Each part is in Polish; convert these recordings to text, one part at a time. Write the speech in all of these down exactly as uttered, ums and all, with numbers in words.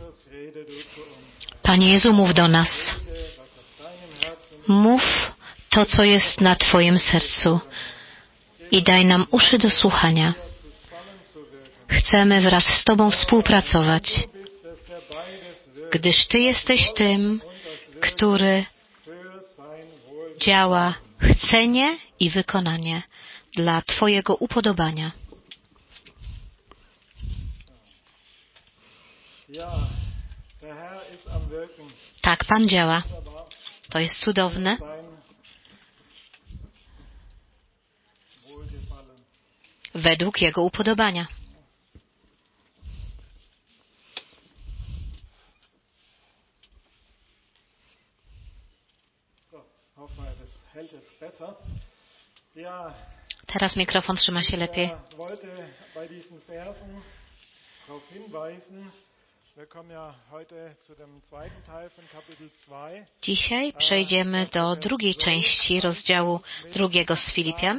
Panie Jezu, mów do nas. Mów to, co jest na Twoim sercu i daj nam uszy do słuchania. Chcemy wraz z Tobą współpracować, gdyż Ty jesteś tym, który działa chcenie i wykonanie dla Twojego upodobania. Tak, Pan działa. To jest cudowne. Według Jego upodobania. Teraz mikrofon trzyma się lepiej. Dzisiaj przejdziemy do drugiej części rozdziału drugiego z Filipian.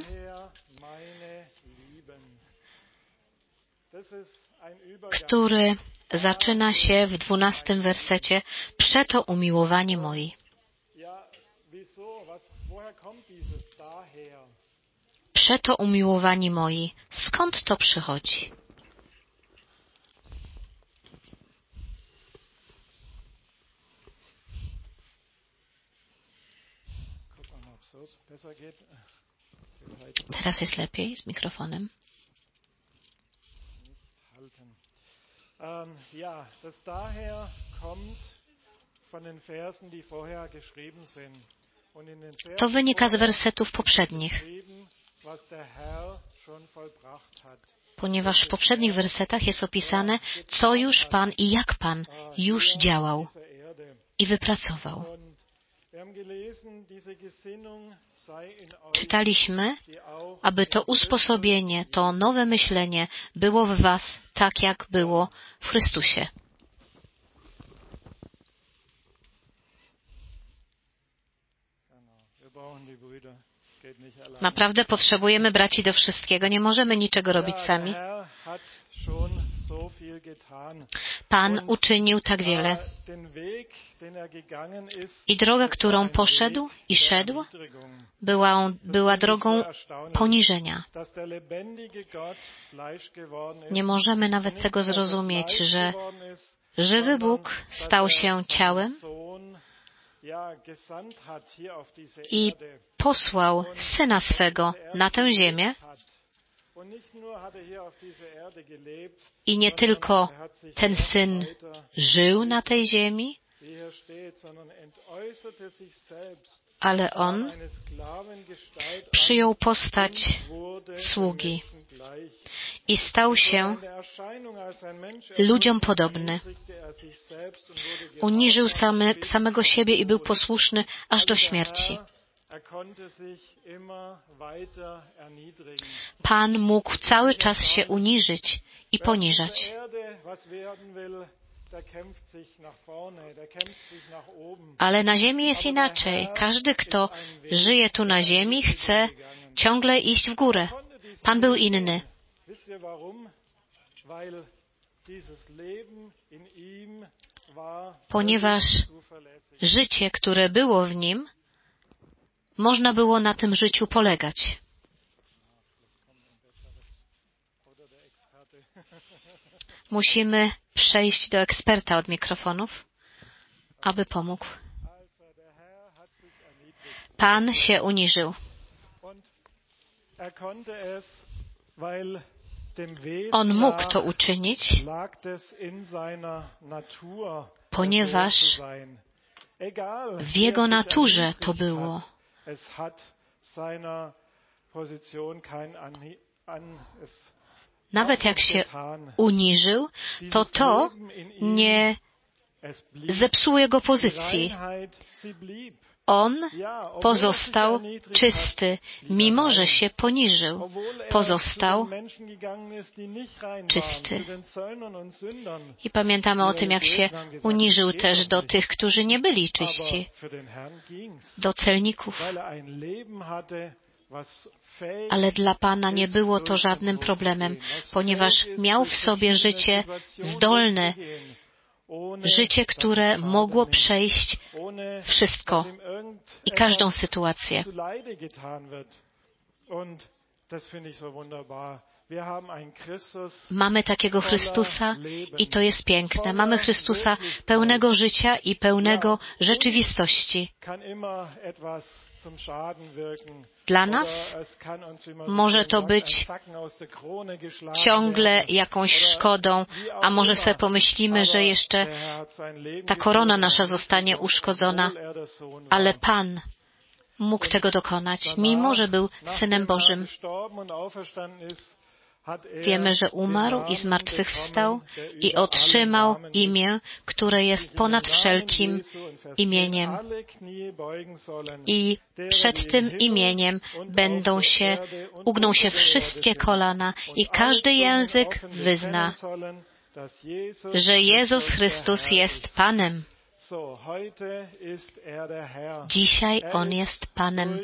Który zaczyna się w dwunastym wersecie. Przeto umiłowani moi. Przeto umiłowani moi. Skąd to przychodzi? Teraz jest lepiej z mikrofonem. Ja, das daher kommt von den Versen, die vorher geschrieben sind. Und in den Versen To wynika z wersetów poprzednich, was der Herr schon vollbracht hat. Ponieważ w poprzednich wersetach jest opisane, co już Pan i jak Pan już działał i wypracował. Czytaliśmy, aby to usposobienie, to nowe myślenie było w was tak, jak było w Chrystusie. Naprawdę potrzebujemy braci do wszystkiego. Nie możemy niczego robić sami. Pan uczynił tak wiele. I droga, którą poszedł i szedł, była, była drogą poniżenia. Nie możemy nawet tego zrozumieć, że żywy Bóg stał się ciałem i posłał Syna swego na tę ziemię. I nie tylko ten Syn żył na tej ziemi, ale On przyjął postać sługi i stał się ludziom podobny. Uniżył same, samego siebie i był posłuszny aż do śmierci. Pan mógł cały czas się uniżyć i poniżać. Ale na ziemi jest inaczej. Każdy, kto żyje tu na ziemi, chce ciągle iść w górę. Pan był inny. Ponieważ życie, które było w nim, można było na tym życiu polegać. Musimy przejść do eksperta od mikrofonów, aby pomógł. Pan się uniżył. On mógł to uczynić, ponieważ w Jego naturze to było. Nawet jak się uniżył, to to nie zepsuło Jego pozycji. On pozostał czysty, mimo że się poniżył. Pozostał czysty. I pamiętamy o tym, jak się uniżył też do tych, którzy nie byli czyści, do celników. Ale dla Pana nie było to żadnym problemem, ponieważ miał w sobie życie zdolne Życie, które mogło przejść wszystko i każdą sytuację. Mamy takiego Chrystusa i to jest piękne. Mamy Chrystusa pełnego życia i pełnego rzeczywistości. Dla nas może to być ciągle jakąś szkodą, a może sobie pomyślimy, że jeszcze ta korona nasza zostanie uszkodzona, ale Pan mógł tego dokonać, mimo że był Synem Bożym. Wiemy, że umarł i zmartwychwstał i otrzymał imię, które jest ponad wszelkim imieniem. I przed tym imieniem będą się, ugną się wszystkie kolana i każdy język wyzna, że Jezus Chrystus jest Panem. Dzisiaj On jest Panem.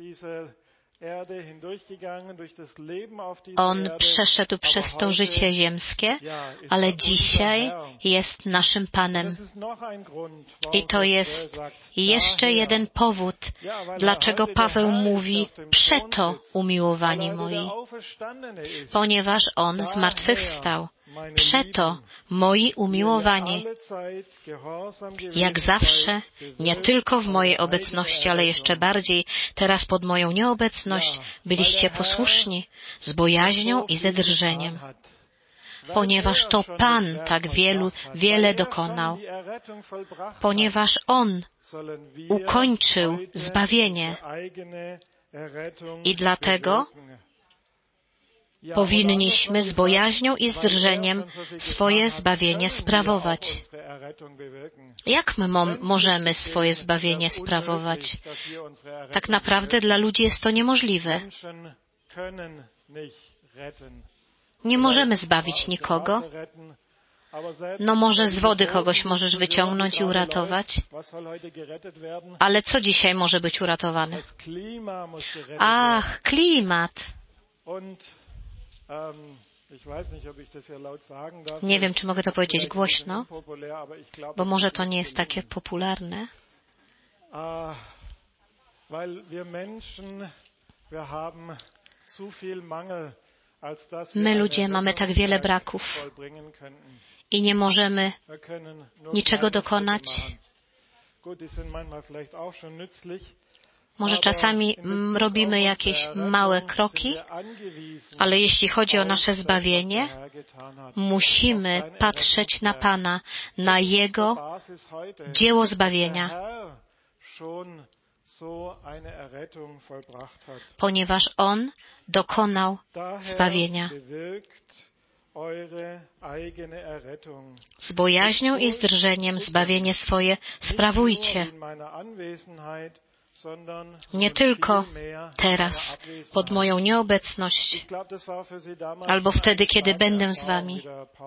On przeszedł przez to życie ziemskie, ale dzisiaj jest naszym Panem. I to jest jeszcze jeden powód, dlaczego Paweł mówi: przeto, umiłowani moi, ponieważ On zmartwychwstał. Przeto, moi umiłowani, jak zawsze, nie tylko w mojej obecności, ale jeszcze bardziej teraz pod moją nieobecność, byliście posłuszni z bojaźnią i ze drżeniem, ponieważ to Pan tak wielu, wiele dokonał, ponieważ On ukończył zbawienie i dlatego powinniśmy z bojaźnią i z drżeniem swoje zbawienie sprawować. Jak my mo- możemy swoje zbawienie sprawować? Tak naprawdę dla ludzi jest to niemożliwe. Nie możemy zbawić nikogo. No może z wody kogoś możesz wyciągnąć i uratować. Ale co dzisiaj może być uratowane? Ach, klimat. Nie wiem, czy mogę to powiedzieć głośno, bo może to nie jest takie popularne. My ludzie mamy tak wiele braków i nie możemy niczego dokonać. Może czasami mm, robimy jakieś małe kroki, ale jeśli chodzi o nasze zbawienie, musimy patrzeć na Pana, na Jego dzieło zbawienia, ponieważ On dokonał zbawienia. Z bojaźnią i z drżeniem zbawienie swoje sprawujcie. Nie tylko teraz, pod moją nieobecność, albo wtedy, kiedy będę z wami.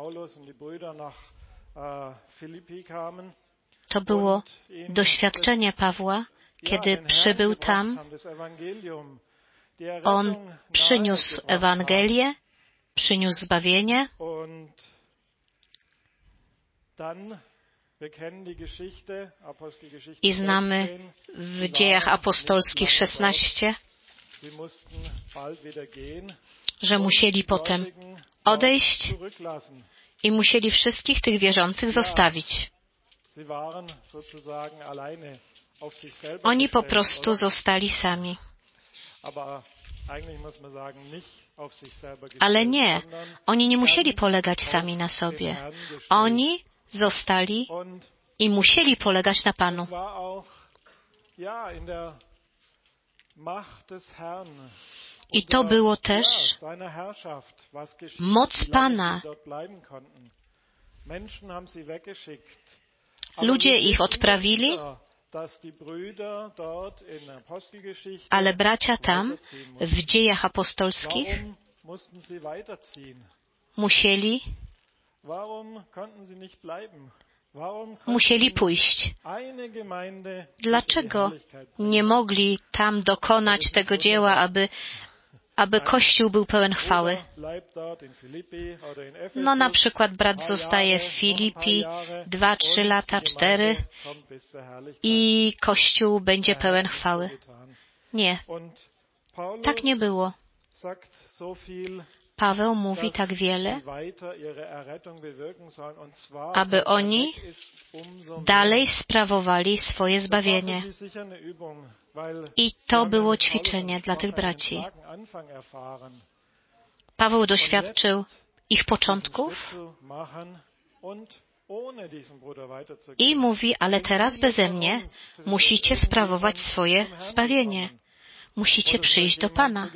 To było doświadczenie Pawła, kiedy przybył tam. On przyniósł Ewangelię, przyniósł zbawienie. I znamy w Dziejach Apostolskich szesnaście, że musieli potem odejść i musieli wszystkich tych wierzących zostawić. Oni po prostu zostali sami. Ale nie, oni nie musieli polegać sami na sobie. Oni zostali i musieli polegać na Panu. I to było też moc Pana. Ludzie ich odprawili, ale bracia tam, w Dziejach Apostolskich, musieli Musieli pójść. Dlaczego nie mogli tam dokonać tego dzieła, aby aby Kościół był pełen chwały. No na przykład brat zostaje w Filipi dwa, trzy lata, cztery i Kościół będzie pełen chwały. Nie, tak nie było. Paweł mówi tak wiele, aby oni dalej sprawowali swoje zbawienie. I to było ćwiczenie dla tych braci. Paweł doświadczył ich początków i mówi, ale teraz beze mnie musicie sprawować swoje zbawienie. Musicie przyjść do Pana.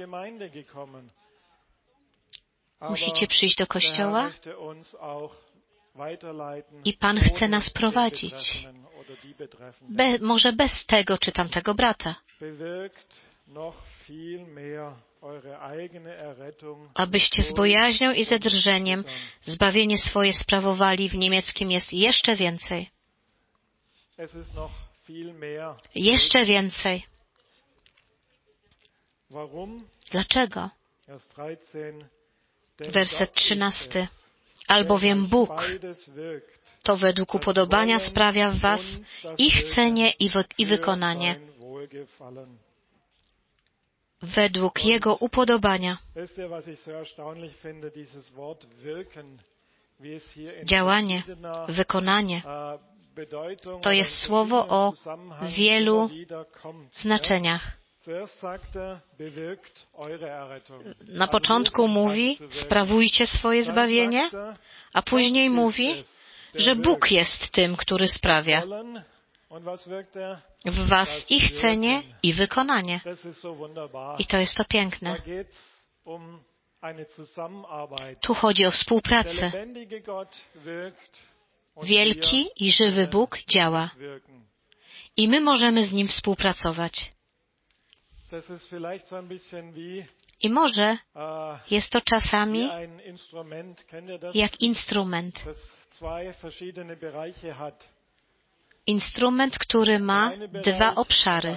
Musicie przyjść do Kościoła i Pan chce nas prowadzić. Be, może bez tego czy tamtego brata. Abyście z bojaźnią i ze drżeniem zbawienie swoje sprawowali. W niemieckim jest jeszcze więcej. Jeszcze więcej. Dlaczego? Werset trzynasty. Albowiem Bóg to według upodobania sprawia w was i chcenie, i, wy, i wykonanie. Według Jego upodobania. Działanie, wykonanie. To jest słowo o wielu znaczeniach. Na początku mówi, sprawujcie swoje zbawienie, a później mówi, że Bóg jest tym, który sprawia w was i chcenie, i wykonanie. I to jest to piękne. Tu chodzi o współpracę. Wielki i żywy Bóg działa. I my możemy z Nim współpracować. I może jest to czasami jak instrument. Instrument, który ma dwa obszary.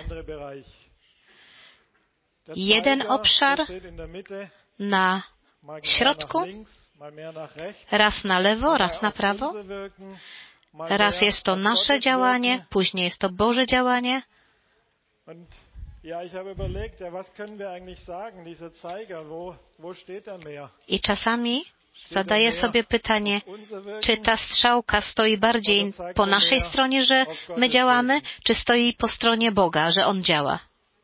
Jeden obszar na środku, raz na lewo, raz na prawo. Raz jest to nasze działanie, później jest to Boże działanie. I czasami zadaję sobie pytanie, czy ta strzałka stoi bardziej po naszej stronie, że my działamy, czy stoi po stronie Boga, że On działa?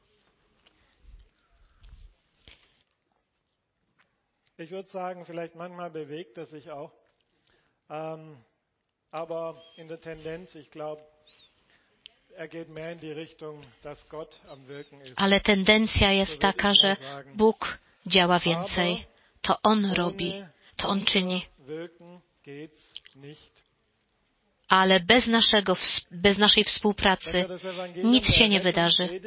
Ich würde sagen, vielleicht manchmal bewegt er sich auch, ähm, aber in der Tendenz, ich glaube, er geht mehr in die Richtung, dass Gott am Wirken ist. Ale tendencja jest taka, że Bóg działa więcej. To On robi, to On czyni. Ale bez naszego, bez naszej współpracy nic się nie wydarzy.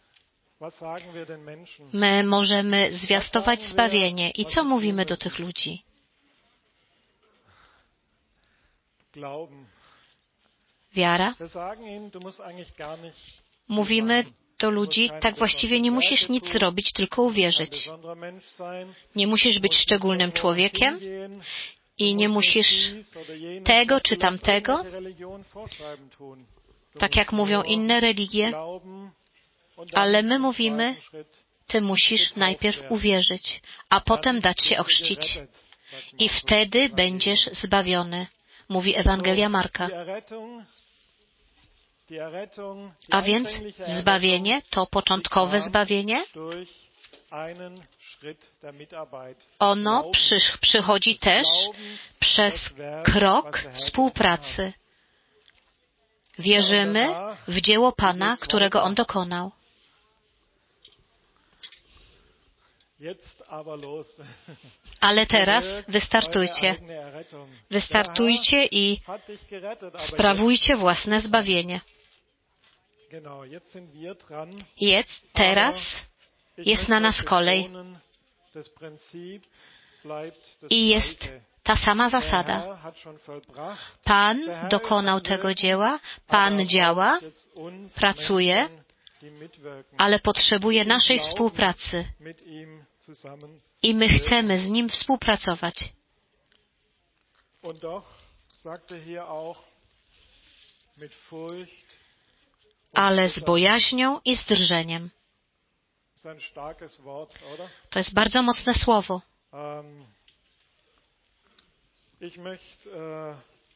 My możemy zwiastować zbawienie. I co mówimy do tych ludzi? Wiara. Mówimy do ludzi, tak właściwie nie musisz nic robić, tylko uwierzyć. Nie musisz być szczególnym człowiekiem i nie musisz tego czy tamtego, tak jak mówią inne religie, ale my mówimy, ty musisz najpierw uwierzyć, a potem dać się ochrzcić. I wtedy będziesz zbawiony, mówi Ewangelia Marka. A więc zbawienie to początkowe zbawienie. Ono przy, przychodzi też przez krok współpracy. Wierzymy w dzieło Pana, którego On dokonał. Ale teraz wystartujcie. Wystartujcie i sprawujcie własne zbawienie. Jest, teraz jest na nas kolej. I jest ta sama zasada. Pan dokonał tego dzieła, Pan działa, pracuje, ale potrzebuje naszej współpracy. zusammen. I my chcemy z Nim współpracować. Und doch sagt er hier auch mit Furcht Ale z bojaźnią i z drżeniem. ist ein starkes Wort, oder? To jest bardzo mocne słowo. Ähm, ich möchte äh,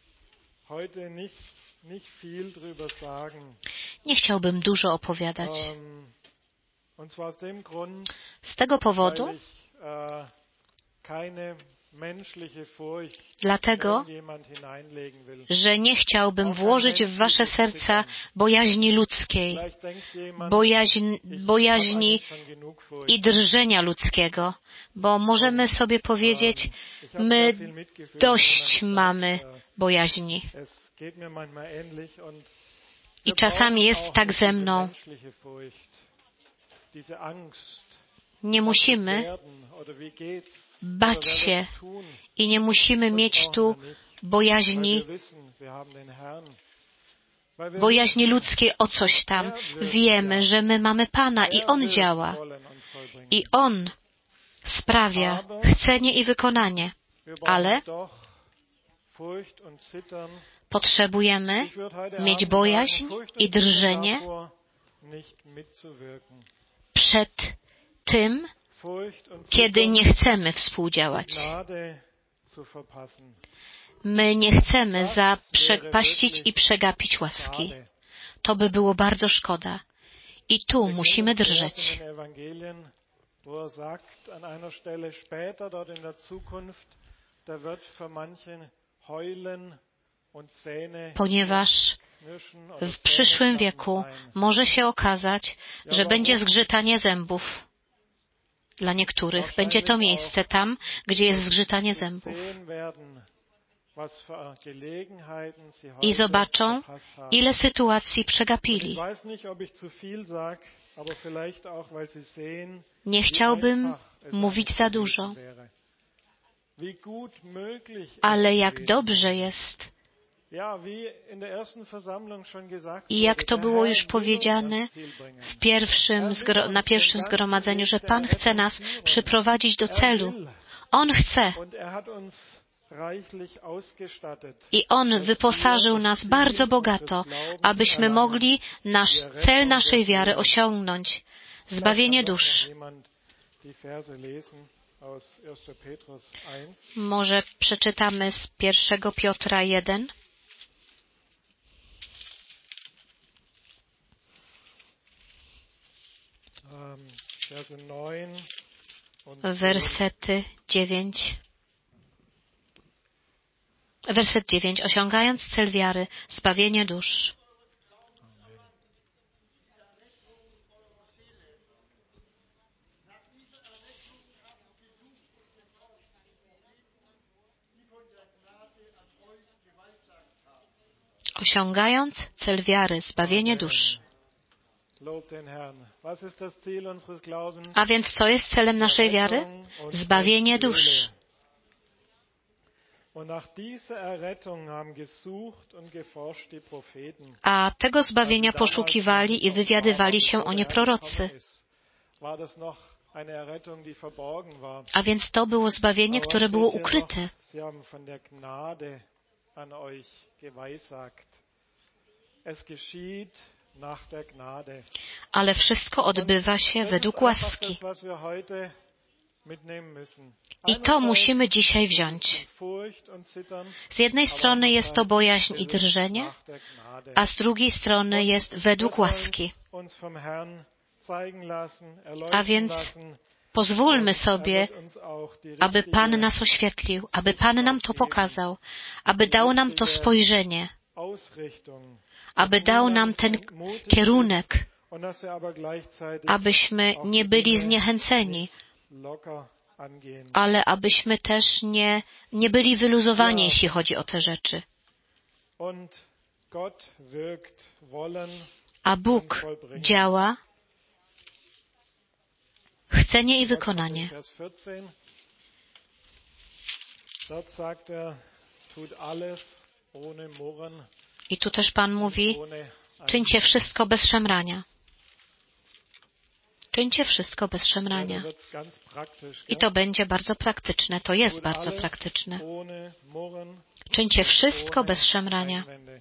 heute nicht, nicht viel drüber sagen. Nie chciałbym dużo opowiadać. Ähm, und zwar aus dem Grund, Z tego powodu, weil ich äh, keine menschliche Furcht dlatego, in jemand hineinlegen will. że nie chciałbym włożyć w wasze serca bojaźni ludzkiej, Vielleicht denkt jemand, bojaźń, ich bojaźni habe eigentlich schon genug Furcht. i drżenia ludzkiego, bo możemy sobie powiedzieć, Ähm, ich habe my sehr viel Mitgefühl, dość wenn man mamy sagt, äh, bojaźni. es geht mir manchmal ähnlich und I wir czasami brauchen jest auch tak nicht ze diese mną. menschliche Furcht, diese Angst. Nie Was musimy wird werden oder wie geht's bać oder wer się wird's tun? i nie musimy Das mieć brauchen tu wir nicht, weil bojaźni, wir wissen, wir haben den Herrn. Weil wir bojaźni wissen, ludzkiej o coś tam. Wiemy, że my mamy Pana i er On wird działa. wollen und vollbringen. I On sprawia chcenie i wykonanie. Wir brauchen Ale doch Furcht und Zittern. potrzebujemy Ich würde heute mieć Abend bojaźń sagen, Furcht i und Zittern drżenie davor, nicht mitzuwirken. przed tym, Furcht und kiedy Zittern, nie chcemy współdziałać. Gnade zu verpassen. My nie chcemy zaprzepaścić i przegapić łaski. Schade. To by było bardzo szkoda. I tu Wir musimy kennen den Vers drżeć. in den Evangelien, wo er sagt, an einer Stelle später, dort in der Zukunft, da wird für manchen Heulen und Zähne Ponieważ knirschen oder w przyszłym Zähneklappen wieku sein. może się okazać, że będzie zgrzytanie zębów. Dla niektórych będzie to miejsce tam, gdzie jest zgrzytanie zębów. Sehen werden, was für Gelegenheiten sie I heute zobaczą, verpasst haben. ile sytuacji Ich przegapili. weiß nicht, ob ich zu viel sag, aber vielleicht auch, weil sie sehen, Nie wie chciałbym einfach es mówić za gewesen dużo, wäre. Wie gut möglich es ale jak gewesen dobrze wäre. jest. Ja, wie in der ersten Versammlung schon gesagt I jak wurde, to der było Herr już will uns powiedziane ans Ziel bringen. w pierwszym zgro- na pierwszym zgromadzeniu, że Pan chce nas przyprowadzić do celu. On chce. Und er hat uns reichlich ausgestattet, I On dass wyposażył wir nas das bardzo Ziel bogato, unseres Glaubens abyśmy erlangen. mogli nasz cel naszej wiary osiągnąć. Zbawienie dusz. Jemand die Verse lesen aus erster Petrus eins. Może przeczytamy z pierwszego Piotra jeden, Ähm, Verse neun und wersety dziewięć. Werset dziewięć. Osiągając cel wiary, zbawienie dusz. Osiągając cel wiary, zbawienie dusz. Lob den Herrn. Was ist das Ziel unseres Glaubens? A więc co jest celem naszej wiary? Zbawienie dusz. Und nach dieser Errettung haben gesucht und geforscht die Propheten. A tego zbawienia poszukiwali i wywiadywali się o nie prorocy. War das noch eine Errettung, die verborgen war? A więc to było zbawienie, które było ukryte. Sie haben von der Gnade an euch geweissagt. Es geschieht nach der Gnade. Ale wszystko odbywa się według łaski. I to musimy dzisiaj wziąć. Z jednej strony jest to bojaźń i drżenie, a z drugiej strony jest według łaski. A więc pozwólmy sobie, aby Pan nas oświetlił, aby Pan nam to pokazał, aby dał nam to spojrzenie, aby dał nam ten kierunek, abyśmy nie byli zniechęceni, ale abyśmy też nie, nie byli wyluzowani, jeśli chodzi o te rzeczy. A Bóg działa, chcenie i wykonanie. I tu też Pan mówi, czyńcie wszystko bez szemrania. Czyńcie wszystko bez Ja, da szemrania. wird's ganz praktisch, I gell? to będzie bardzo praktyczne. To jest Tut bardzo alles praktyczne. ohne Murren, Czyńcie wszystko ohne bez szemrania. Einwände.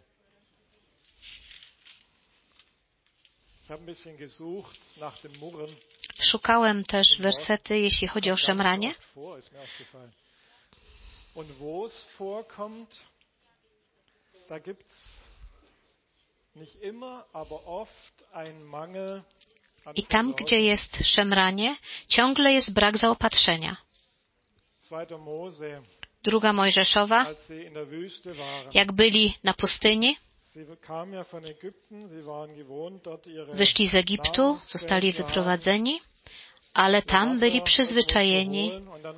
Ich habe ein bisschen gesucht nach dem Murren. Szukałem też wersety, jeśli chodzi o Kommt ganz szemranie. oft vor, ist mir aufgefallen. Und wo es vorkommt, da gibt's nicht immer, aber oft ein Mangel an I tam, Versorgung. gdzie jest szemranie, ciągle jest brak zaopatrzenia. Zweiter Mose, Druga Mojżeszowa, als sie in der Wüste waren. jak byli na pustyni, Sie kamen ja von Ägypten, sie waren gewohnt, dort ihre wyszli z Egiptu, zostali wyprowadzeni, ale tam byli przyzwyczajeni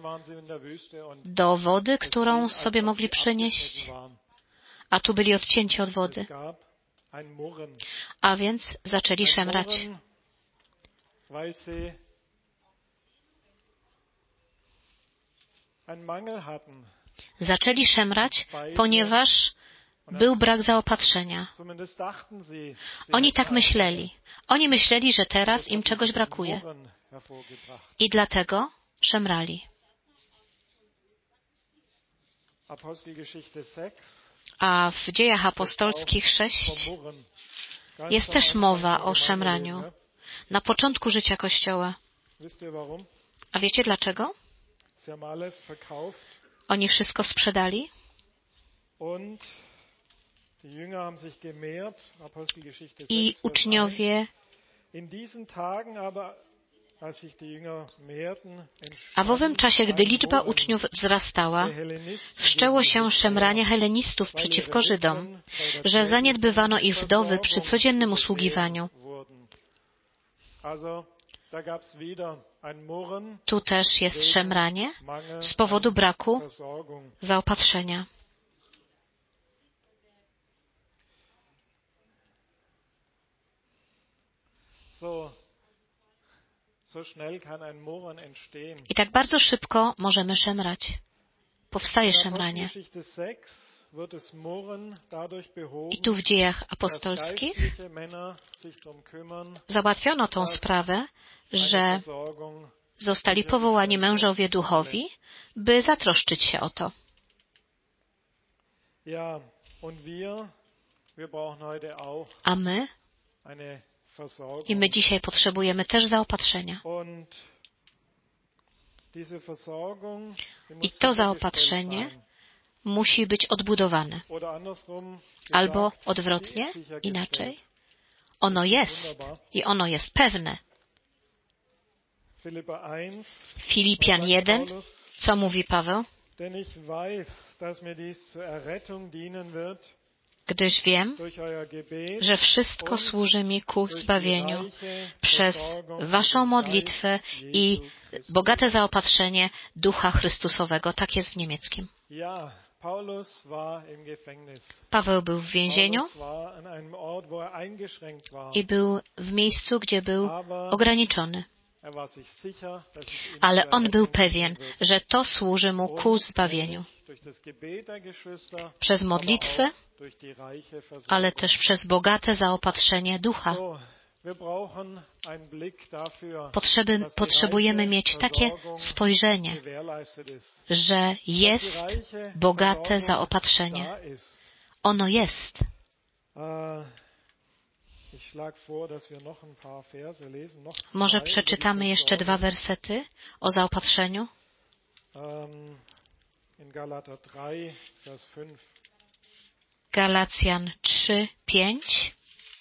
do wody, którą sobie mogli przynieść, a tu byli odcięci od wody. A więc zaczęli szemrać. Weil sie einen Mangel hatten. Zaczęli szemrać, ponieważ był brak zaopatrzenia. Zumindest dachten sie, sie Oni hätten tak einen myśleli. Oni myśleli, że teraz Das im hat czegoś dieses brakuje. Murren hervorgebracht. I dlatego szemrali. Apostelgeschichte sechs A w Dziejach Apostolskich vom sześć Murren. Ganz jest am też Anfang mowa der o Gemeinde szemraniu. lesen, Na początku życia Kościoła. ja? Wisst ihr warum? A wiecie dlaczego? Sie haben alles verkauft Oni wszystko sprzedali und die Jünger haben sich gemehrt. Apostelgeschichte i sechs, Vers eins. uczniowie, In diesen Tagen aber, als sich die Jünger mehrten, a w owym entstand czasie, gdy ein liczba Murren uczniów wzrastała, der Hellenisten wszczęło gegen die się Hebräer, szemranie helenistów weil przeciwko ihre Żydom, Witwen vor der że täglichen zaniedbywano ich wdowy przy Versorgung codziennym übersehen usługiwaniu. wurden. Also, da gab's wieder ein Murren Tu też jest wegen szemranie Mangel z powodu an braku Versorgung. zaopatrzenia. So, so schnell kann ein Murren entstehen. I tak bardzo szybko możemy szemrać. Powstaje In szemranie. Apostelgeschichte sechs wird das Murren dadurch I behoben, tu w Dziejach dass Apostolskich geistliche Männer sich darum kümmern, załatwiono tą sprawę, eine że Versorgung zostali powołani mężowie duchowi, by zatroszczyć się o to. Ja, und wir, wir brauchen heute auch A my, eine Versorgung. i my dzisiaj potrzebujemy też zaopatrzenia. Und diese Versorgung, die I muss to sichergestellt zaopatrzenie sein. musi być odbudowane. Oder andersrum Albo gesagt, sie odwrotnie, ist sichergestellt. inaczej. Ono jest i ono jest pewne. Philipper jeden, Filipian was sagt jeden, Paulus? co mówi Paweł? Denn ich weiß, dass mir dies zur Errettung dienen wird Gdyż wiem, durch euer Gebet że wszystko służy mi ku durch die zbawieniu reiche przez Versorgung waszą durch den modlitwę Geist i Jesu Christi. bogate zaopatrzenie Ducha Chrystusowego. Tak jest w niemieckim. Ja, Paulus war im Gefängnis. Paweł był w więzieniu Paulus war an einem Ort, wo er eingeschränkt war. i był w miejscu, gdzie był Aber ograniczony. er war sich sicher, dass es ihm Ale zur on był Errettung pewien, dienen wird. że to służy mu ku Und zbawieniu. nämlich durch das Gebet der Geschwister, Przez aber modlitwę, auch durch die reiche Versorgung. ale też przez bogate zaopatrzenie Ducha. So, wir brauchen einen Blick dafür, Potrzeby, dass die potrzebujemy reiche mieć takie Versorgung spojrzenie, gewährleistet ist. że Dass jest die reiche bogate Versorgung zaopatrzenie. da ist. Ono jest. Äh, Ich schlage vor, dass wir noch ein paar Verse lesen, noch zwei Może über die przeczytamy jeszcze dwa Versorgung. wersety o zaopatrzeniu? Ähm, In Galater drei, Vers fünf. Galacjan trzy, pięć.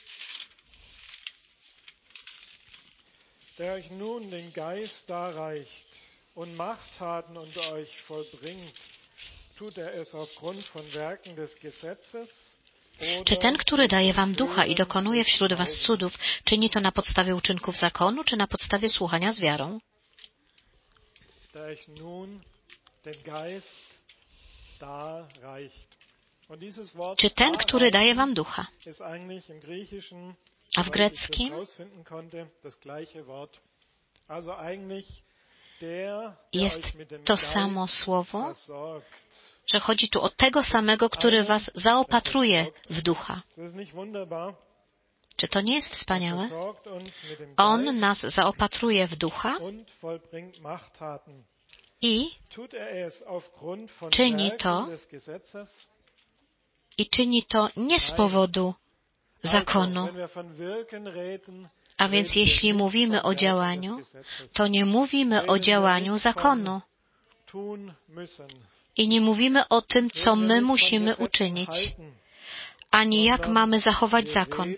Der euch nun den Geist darreicht und Machttaten unter euch vollbringt, tut er es aufgrund von Werken des Gesetzes? Czy ten, który daje wam ducha i dokonuje wśród was cudów, czyni to na podstawie uczynków zakonu, czy na podstawie słuchania z wiarą? Der euch nun den Geist darreicht. Und dieses Wort Czy ten, który daje darreichen wam ducha? ist eigentlich im Griechischen, A w soweit ich das greckim rausfinden konnte, das gleiche Wort. Also eigentlich der, der jest euch mit dem to Geist samo słowo, versorgt. że chodzi tu o tego samego, który was zaopatruje w ducha. Es ist nicht wunderbar, Czy to nie jest wspaniałe? On nas zaopatruje w ducha i czyni to, i czyni to nie z powodu zakonu. A więc jeśli mówimy o działaniu, to nie mówimy o działaniu zakonu. I nie mówimy o tym, co my musimy uczynić, ani jak mamy zachować zakon.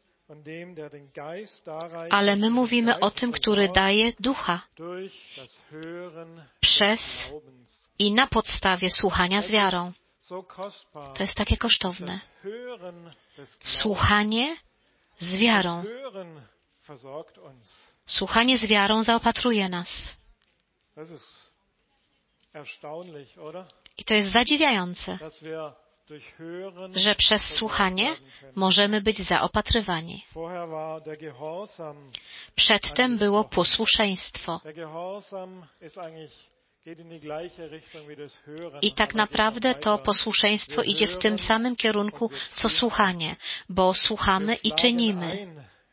Ale my mówimy o tym, który daje ducha przez i na podstawie słuchania z wiarą. To jest takie kosztowne. Słuchanie z wiarą. Słuchanie z wiarą zaopatruje nas. I to jest zadziwiające, że przez słuchanie możemy być zaopatrywani. Przedtem było posłuszeństwo. I tak naprawdę to posłuszeństwo idzie w tym samym kierunku, co słuchanie, bo słuchamy i czynimy.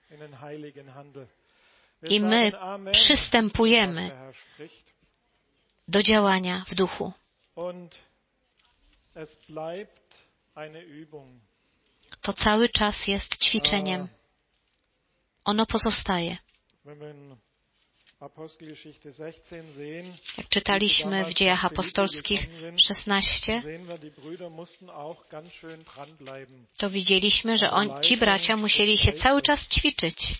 I my przystępujemy do działania w duchu. To cały czas jest ćwiczeniem. Ono pozostaje. Jak czytaliśmy w Dziejach Apostolskich szesnaście, to widzieliśmy, że on, ci bracia musieli się cały czas ćwiczyć.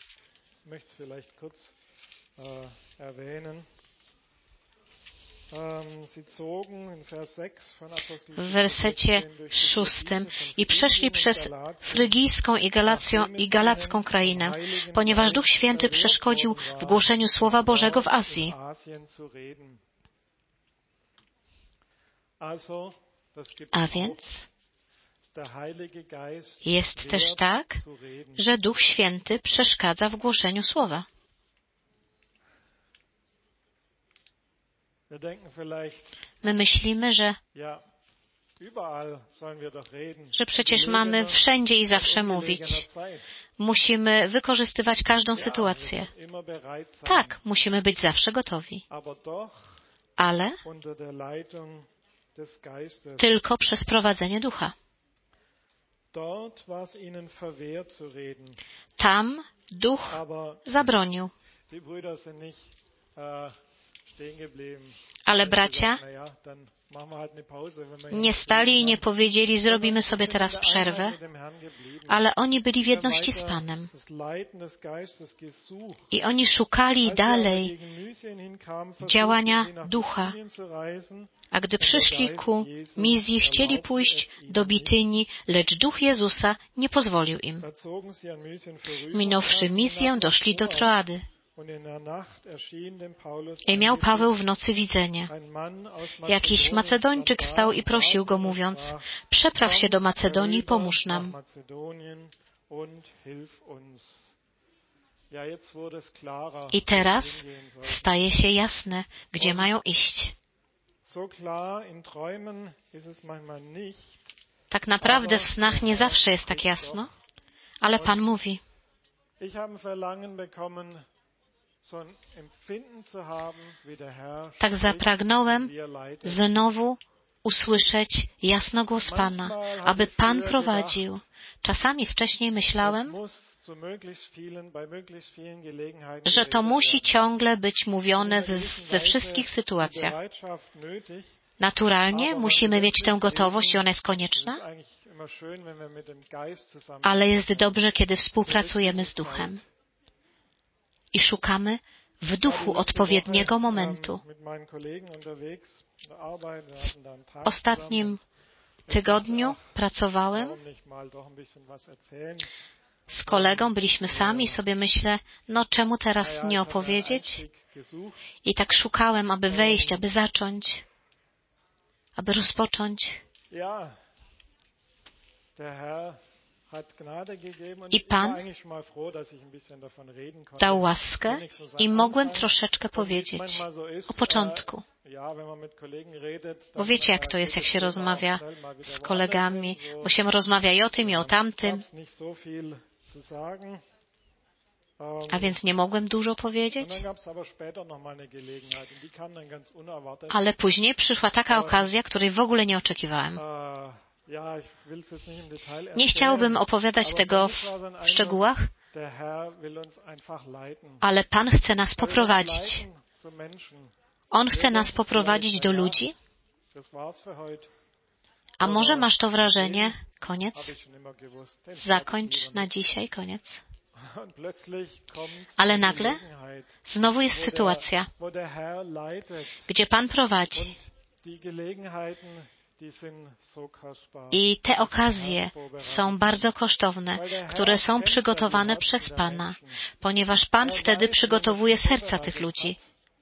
W wersecie szóstym i przeszli przez frygijską i, Galacją, i galacką krainę, ponieważ Duch Święty przeszkodził w głoszeniu Słowa Bożego w Azji. A więc jest też tak, że Duch Święty przeszkadza w głoszeniu Słowa. My myślimy, że, że przecież mamy wszędzie i zawsze mówić. Musimy wykorzystywać każdą sytuację. Tak, musimy być zawsze gotowi. Ale tylko przez prowadzenie Ducha. Tam Duch zabronił. Ale bracia nie stali i nie powiedzieli, zrobimy sobie teraz przerwę, ale oni byli w jedności z Panem. I oni szukali dalej działania Ducha. A gdy przyszli ku Mizji, chcieli pójść do Bitynii, lecz Duch Jezusa nie pozwolił im. Minąwszy Mizję, doszli do Troady. I miał Paweł w nocy widzenie. Jakiś Macedończyk stał i prosił go, mówiąc, przepraw się do Macedonii i pomóż nam. I teraz staje się jasne, gdzie mają iść. Tak naprawdę w snach nie zawsze jest tak jasno, ale Pan mówi. Tak zapragnąłem znowu usłyszeć jasno głos Pana, aby Pan prowadził. Czasami wcześniej myślałem, że to musi ciągle być mówione w, we wszystkich sytuacjach. Naturalnie musimy mieć tę gotowość i ona jest konieczna, ale jest dobrze, kiedy współpracujemy z Duchem i szukamy w duchu odpowiedniego momentu. W ostatnim tygodniu pracowałem z kolegą, byliśmy sami i sobie myślę, no czemu teraz nie opowiedzieć? I tak szukałem, aby wejść, aby zacząć, aby rozpocząć. I Pan dał łaskę i mogłem troszeczkę powiedzieć o początku. Bo wiecie, jak to jest, jak się rozmawia z kolegami, bo się rozmawia i o tym, i o tamtym. A więc nie mogłem dużo powiedzieć. Ale później przyszła taka okazja, której w ogóle nie oczekiwałem. Nie chciałbym opowiadać tego w szczegółach, ale Pan chce nas poprowadzić. On chce nas poprowadzić do ludzi. A może masz to wrażenie, koniec, zakończ na dzisiaj, koniec. Ale nagle znowu jest sytuacja, gdzie Pan prowadzi. I te okazje są bardzo kosztowne, które są przygotowane przez Pana, ponieważ Pan wtedy przygotowuje serca tych ludzi.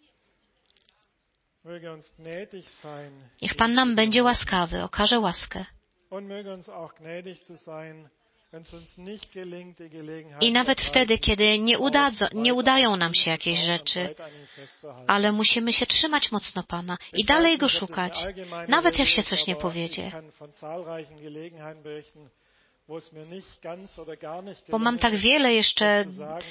Niech Pan nam będzie łaskawy, okaże łaskę. I nawet wtedy, kiedy nie, udadzo, nie udają nam się jakieś rzeczy, ale musimy się trzymać mocno Pana i dalej Go szukać, nawet jak się coś nie powiedzie. Bo mam tak wiele jeszcze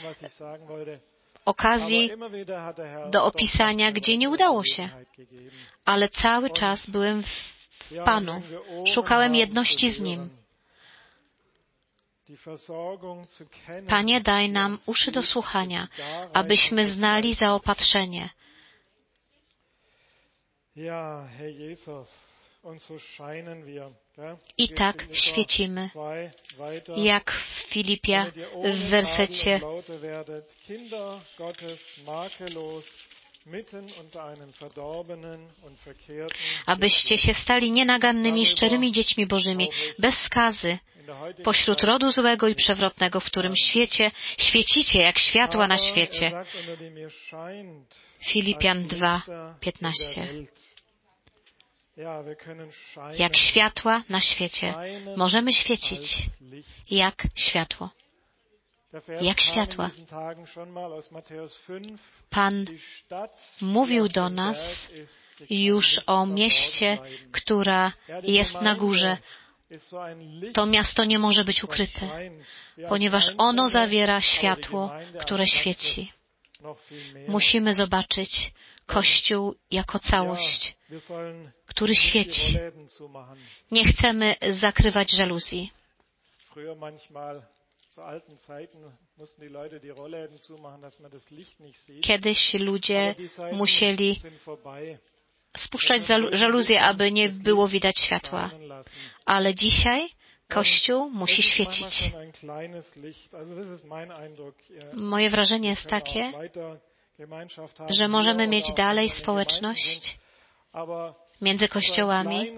okazji do opisania, gdzie nie udało się. Ale cały czas byłem w Panu. Szukałem jedności z Nim. Panie, daj nam uszy do słuchania, abyśmy znali zaopatrzenie. I tak świecimy, jak w Filipia w wersecie abyście się stali nienagannymi, szczerymi dziećmi Bożymi, bez skazy, pośród rodu złego i przewrotnego, w którym świecie świecicie jak światła na świecie. Filipian dwa, piętnaście. Jak światła na świecie. Możemy świecić jak światło. Jak światła. Pan mówił do nas już o mieście, która jest na górze. To miasto nie może być ukryte, ponieważ ono zawiera światło, które świeci. Musimy zobaczyć Kościół jako całość, który świeci. Nie chcemy zakrywać żaluzji. Kiedyś ludzie musieli spuszczać żaluzję, aby nie było widać światła. Ale dzisiaj Kościół musi świecić. Moje wrażenie jest takie, że możemy mieć dalej społeczność między kościołami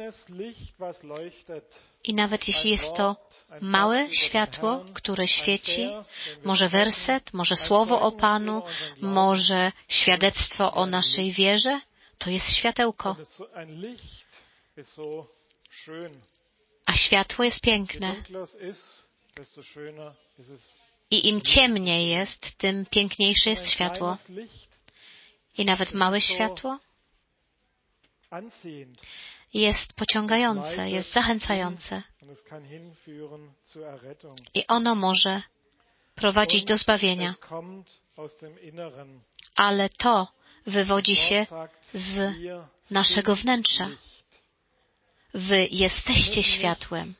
i nawet jeśli jest to małe światło, które świeci, może werset, może słowo o Panu, może świadectwo o naszej wierze, to jest światełko. A światło jest piękne. I im ciemniej jest, tym piękniejsze jest światło. I nawet małe światło jest pociągające, jest zachęcające. I ono może prowadzić do zbawienia. Ale to wywodzi się z naszego wnętrza. Wy jesteście światłem.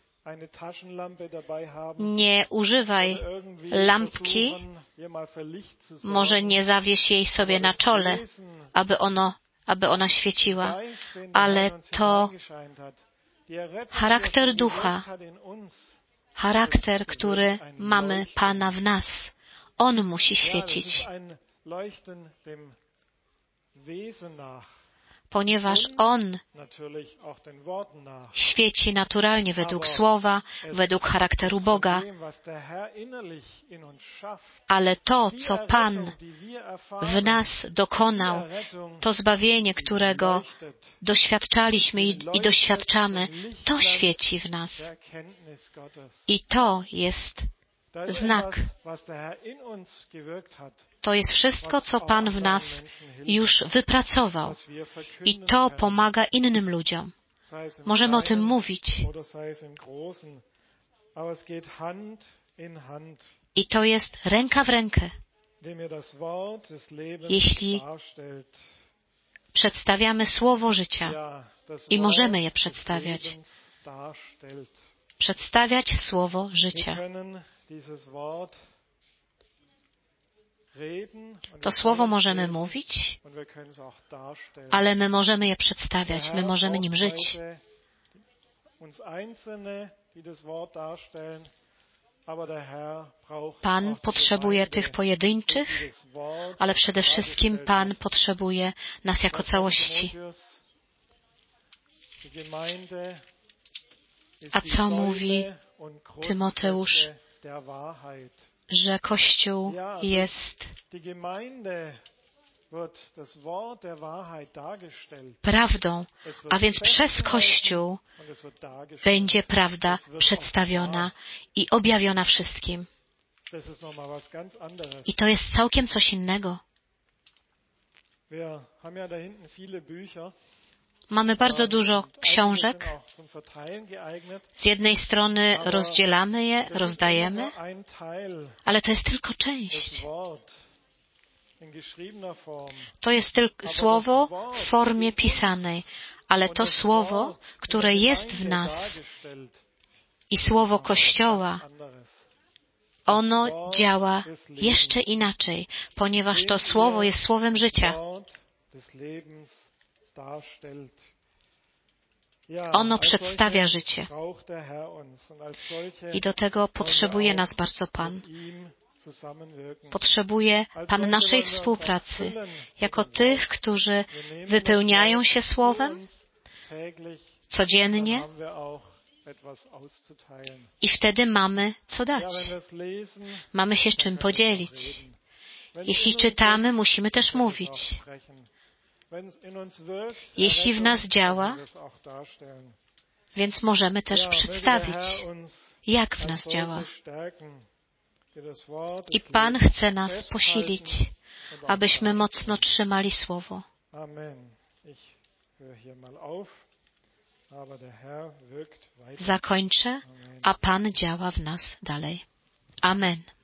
Nie używaj lampki, może nie zawieś jej sobie na czole, aby, ono, aby ona świeciła, ale to charakter ducha, charakter, który mamy Pana w nas. On musi świecić, ponieważ On świeci naturalnie według Słowa, według charakteru Boga. Ale to, co Pan w nas dokonał, to zbawienie, którego doświadczaliśmy i, i doświadczamy, to świeci w nas. I to jest znak. To jest wszystko, co Pan w nas już wypracował. I to pomaga innym ludziom. Możemy o tym mówić. I to jest ręka w rękę. Jeśli przedstawiamy słowo życia i możemy je przedstawiać, przedstawiać słowo życia. To słowo możemy mówić, ale my możemy je przedstawiać, my możemy nim żyć. Pan potrzebuje tych pojedynczych, ale przede wszystkim Pan potrzebuje nas jako całości. A co mówi Tymoteusz? Że Kościół jest prawdą, a więc przez Kościół będzie prawda przedstawiona i objawiona wszystkim. I to jest całkiem coś innego. Mamy bardzo dużo książek. Z jednej strony rozdzielamy je, rozdajemy, ale to jest tylko część. To jest tylko słowo w formie pisanej, ale to słowo, które jest w nas i słowo Kościoła, ono działa jeszcze inaczej, ponieważ to słowo jest słowem życia. Ono przedstawia życie. I do tego potrzebuje nas bardzo Pan. Potrzebuje Pan naszej współpracy, jako tych, którzy wypełniają się Słowem codziennie i wtedy mamy co dać. Mamy się czym podzielić. Jeśli czytamy, musimy też mówić. Jeśli w nas działa, więc możemy też przedstawić, jak w nas działa. I Pan chce nas posilić, abyśmy mocno trzymali Słowo. Zakończę, a Pan działa w nas dalej. Amen.